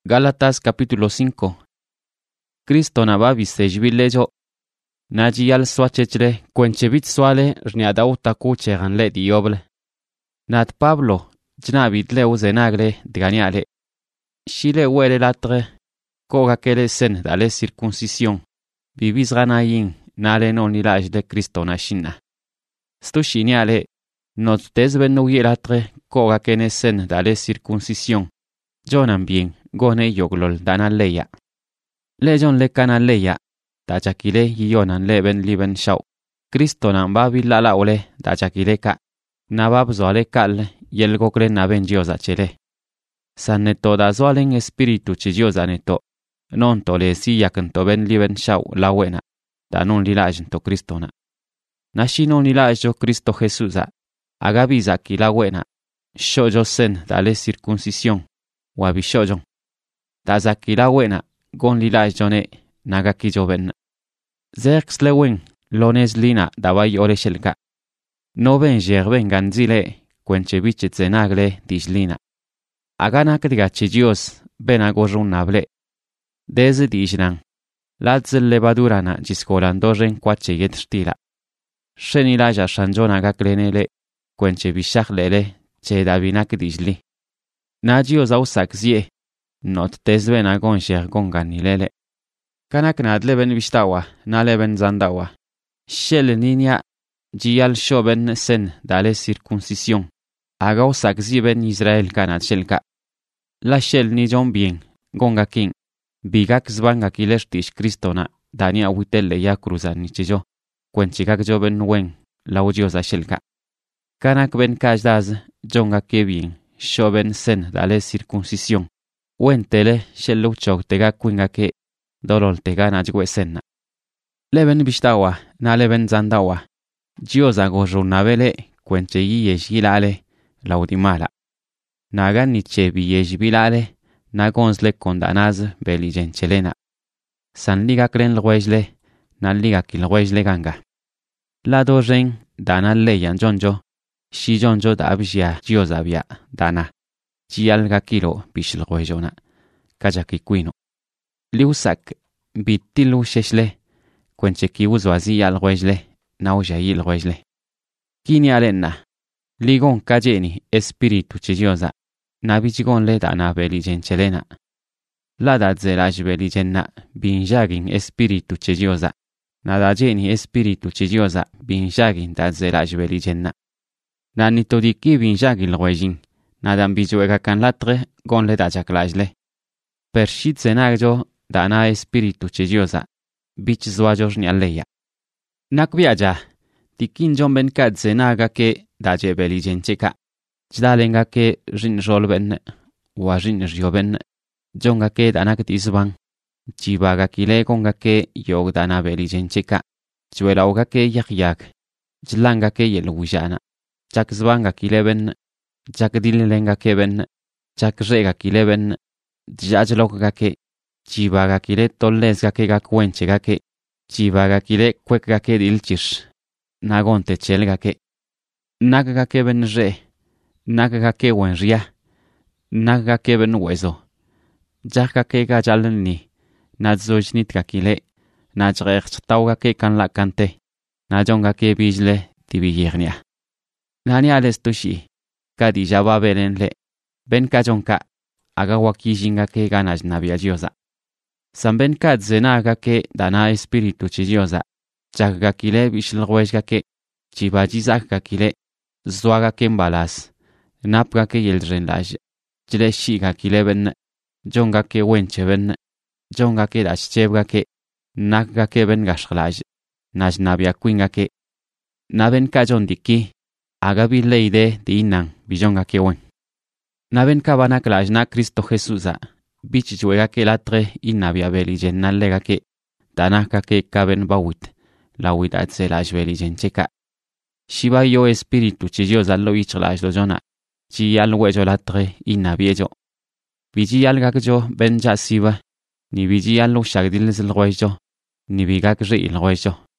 Gálatas capítulo 5. Cristo na ba bisejbilejo. Naji yal swachechle kwenchebit swale rniadau taku chegan le dioble. Nat Pablo jnabit le uzenagle dganiale. Shile wele latre koga kele sen dale circuncisión. Bibis ganayin nale non nilaj de Cristo na shinna. Sto shiniale not desben no yelatre koga kene sen dale circuncisión. Jonan bien gone yoglol dana leya. Lejon le kana leya. Dachakile yonan leben liben shau. Cristo nan babi lala ole dachakile ka. Nabab zoale kal yelgokle naben diosa chele. Sanneto da zoalen espiritu ci diosa neto. Non tole si yakanto ben liben shau la wena. Da non lilajento Cristona. Nashi non lilajo Cristo Jesusa. Agabiza ki la wena. Shojo sen dale circuncisión. Wabi shojon. Da zaki la wena. Gon lilajone. Nagaki joven. Zerx lewen, lones lina davai oreshelka. No ben gerben ganzile, quencheviche zenagle dislina. Agana kedigachi dios, ben agorunable. Deze dijnan. Ladzel levadurana giscolandoren quache yet stila. Shenilaja shanjona gaklenele, quenchevishachlele, che davinak disli. Nagios ausak zie, not tesven agon gergon ganilele. Kanak nad leben vistawa, na leben zandawa. Shel niña, gial shoben sen dale circuncisión. Agao sakziben Israel kanat shelka. La shel ni jon bien, gonga king. Bigak zvanga kilestish Kristona, dania witelle ya cruzan nichijo. Quenchigak joben wen, laudiosa shelka. Kanak ben kajdaz, jonga ke bien, shoben sen dale circuncisión. Wentele shelu chok tega kwinga ke. Dolol te gana jgwesenna. Leben bistawa, na leben zandawa. Diosa gojunavele, quenche yeshilale, laudimala. Nagan nichebi yeshbilale, nagonsle condanaz beligenchelena. San liga klen lwejle, na liga kilwejle ganga. La dojen, dana leyan jonjo, shi jonjo da abjia diosavia, dana. Gialga kilo bishilwejona. Kajaki quino. Liusak, bitilu sheshle, quenche kiwuzwazi al wejle, naujayil wejle. Kini alenna, ligon kajeni espiritu chidiosa, nabijigon le dana beligenchelena. Lada zelaj beligenna, binjagin espiritu chidiosa, nadajeni espiritu chidiosa, binjagin da zelaj beligenna. Nanitodiki binjagil wejin, nadan bijuega kan latre, gon le dajaklajle. Pershit zenagjo, dana espiritu chidiosa, bich zuajos ni aleya. Nakviaja, tikin jomben kad zenaga ke daje beligencheka. Jdalenga ke rin rolben, wa rin rioben, jonga ke danak tisban. Jibaga kile konga ke yog dana beligencheka. Juelauga ke yak. Jlanga ke yelujana. Jak zvanga kileben, jak dilenga keben, jak rega kileben, jajloga ke. Jibaga kile tollesga ke ga cuenchega ke. Jibaga kile cuecga ke dilchish. Nagonte chelga ke. Nagaga ke ben re. Nagaga ke wenria. Nagaga ke ben hueso. Jaga ke ga jalni. Nadzojnit ga kile. Najrechstauga ke kan la kante. Najonga ke bijle tibiyernia. Nani alestushi. Kadi jaba berenle. Ben kajonka. Aga wakijinga ke ganas nabiagiosa. Samben kad zenaga ke dana espiritu chidiosa. Chakga kile bishilweshga ke. Chibajizakga kile. Zwaga ke mbalas. Napga ke yelrenlaj. Jile shiga kile ben. Jonga ke wenche ben. Jonga ke dashchebga ke. Nakga ke ben gashklaj. Nash nabia kwinga ke. Naben kajondiki. Aga bileide di inang bijonga ke wen. Naben kabana klajna Cristo Jesusa. Bich juega que latre inabia beligen nalega que danaka que caben bawit la widat se la beligen checa. Shiba yo espiritu chillos allo ichlaj lo jona. Chi al huejo latre inabiejo. Biji al gakjo benja siba. Ni biji allo shagdil el huejo. Ni bigak re il huejo.